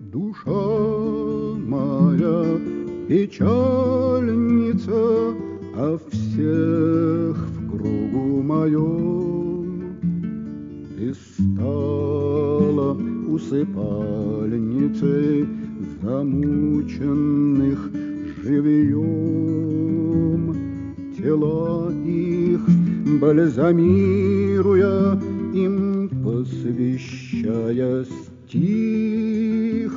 Душа моя печальница, а всех в кругу моем ты стала усыпальницей замученных живьем. Тела их бальзамируя, им посвящая стих,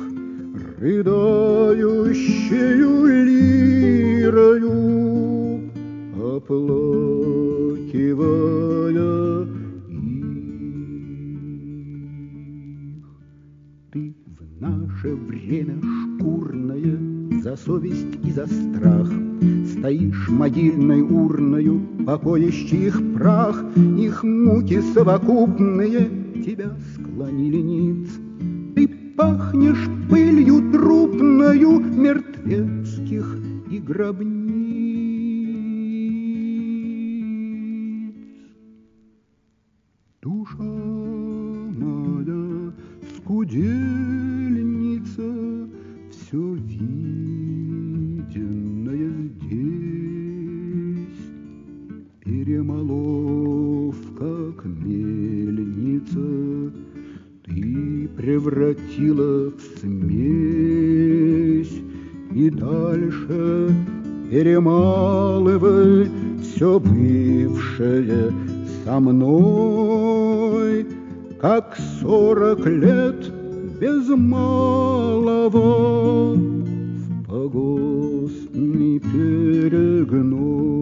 рыдающую лирою, оплакивая их. Ты в наше время шкурное за совесть и за страх стоишь могильной урною, покоящий их прах, их муки совокупные тебя склонили ниц. Ты пахнешь пылью трупною мертвецких и гробниц. Душа моя скудельница, все виденное здесь перемолов, как мельница, ты превратила в смесь, и дальше перемалывай все бывшее со мной, как 40 лет без малого в погостный перегной.